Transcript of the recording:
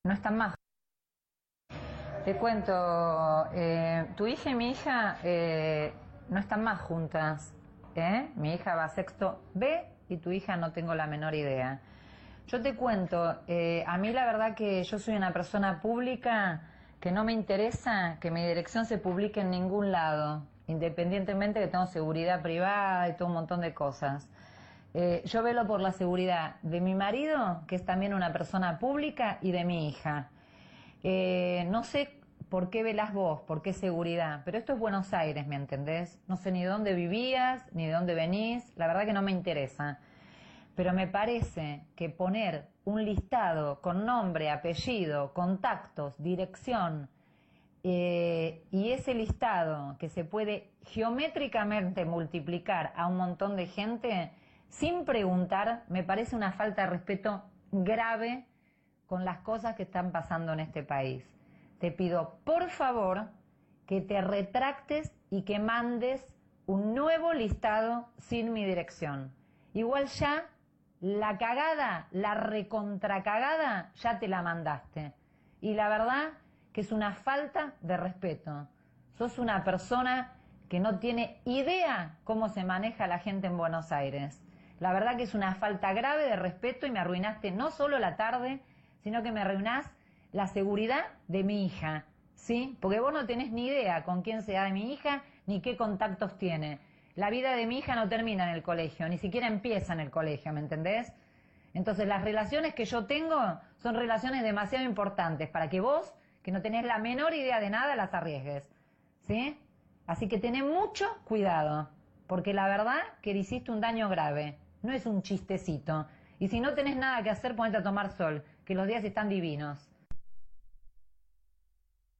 No están más. Te cuento, tu hija y mi hija no están más juntas. Mi hija va a sexto B y tu hija no tengo la menor idea. Yo te cuento, a mí la verdad que yo soy una persona pública que no me interesa que mi dirección se publique en ningún lado, independientemente que tengo seguridad privada y todo un montón de cosas. Yo velo por la seguridad de mi marido, que es también una persona pública, y de mi hija. No sé por qué velás vos, por qué seguridad, pero esto es Buenos Aires, ¿me entendés? No sé ni dónde vivías, ni de dónde venís, la verdad que no me interesa. Pero me parece que poner un listado con nombre, apellido, contactos, dirección, y ese listado que se puede geométricamente multiplicar a un montón de gente sin preguntar, me parece una falta de respeto grave con las cosas que están pasando en este país. Te pido, por favor, que te retractes y que mandes un nuevo listado sin mi dirección. Igual ya la cagada, la recontracagada, ya te la mandaste. Y la verdad que es una falta de respeto. Sos una persona que no tiene idea cómo se maneja la gente en Buenos Aires. La verdad que es una falta grave de respeto y me arruinaste no solo la tarde, sino que me arruinás la seguridad de mi hija, ¿sí? Porque vos no tenés ni idea con quién sea de mi hija ni qué contactos tiene. La vida de mi hija no termina en el colegio, ni siquiera empieza en el colegio, ¿me entendés? Entonces las relaciones que yo tengo son relaciones demasiado importantes para que vos, que no tenés la menor idea de nada, las arriesgues, ¿sí? Así que tené mucho cuidado, porque la verdad que le hiciste un daño grave, no es un chistecito. Y si no tenés nada que hacer, ponete a tomar sol, que los días están divinos.